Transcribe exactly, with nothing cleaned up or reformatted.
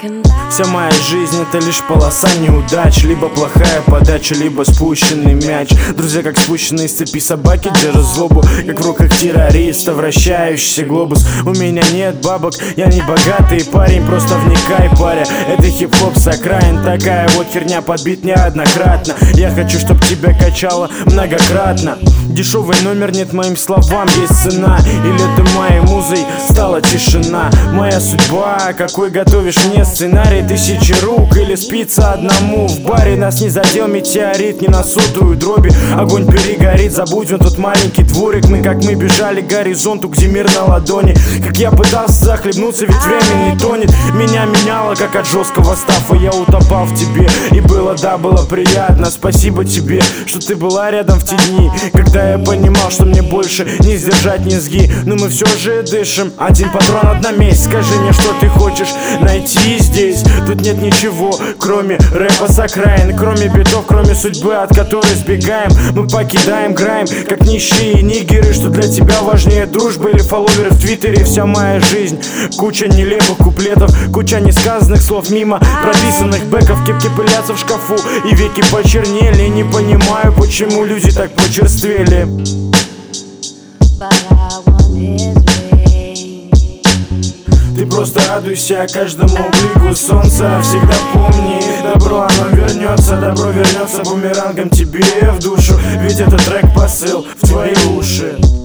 Вся моя жизнь — это лишь полоса неудач. Либо плохая подача, либо спущенный мяч. Друзья, как спущенные с цепи собаки, держат злобу, как в руках террориста вращающийся глобус. У меня нет бабок, я не богатый парень, просто вникай, паря. Это хип-хоп с окраин, такая вот херня подбит неоднократно. Я хочу, чтоб тебя качало многократно. Дешевый номер, нет моим словам, есть цена. Или ты моей музой стала тишина. Моя судьба, какой готовишь мне сценарий? Тысячи рук или спится одному в баре? Нас не задел метеорит, не на сотую дроби. Огонь перегорит, забудем тот маленький дворик. Мы как мы бежали к горизонту, где мир на ладони. Как я пытался захлебнуться, ведь время не тонет. Меня меняло, как от жесткого стафа. Я утопал в тебе, и было, да, было приятно. Спасибо тебе, что ты была рядом в те дни, когда я понимал, что мне больше не сдержать низги. Но мы все же дышим, один патрон, одна месть. Скажи мне, что ты хочешь найти здесь. Тут нет ничего, кроме рэпа с окраин, кроме битов, кроме судьбы, от которой сбегаем. Мы покидаем грайм, как нищие нигеры. Что для тебя важнее, дружба или фолловеры в твиттере? Вся моя жизнь — куча нелепых куплетов, куча несказанных слов мимо прописанных бэков. Кепки пылятся в шкафу и веки почернели. Не понимаю, почему люди так почерствели. Ты просто радуйся каждому блику солнца. Всегда помни, добро оно вернется. Добро вернется бумерангом тебе в душу. Ведь это трек посыл в твои уши.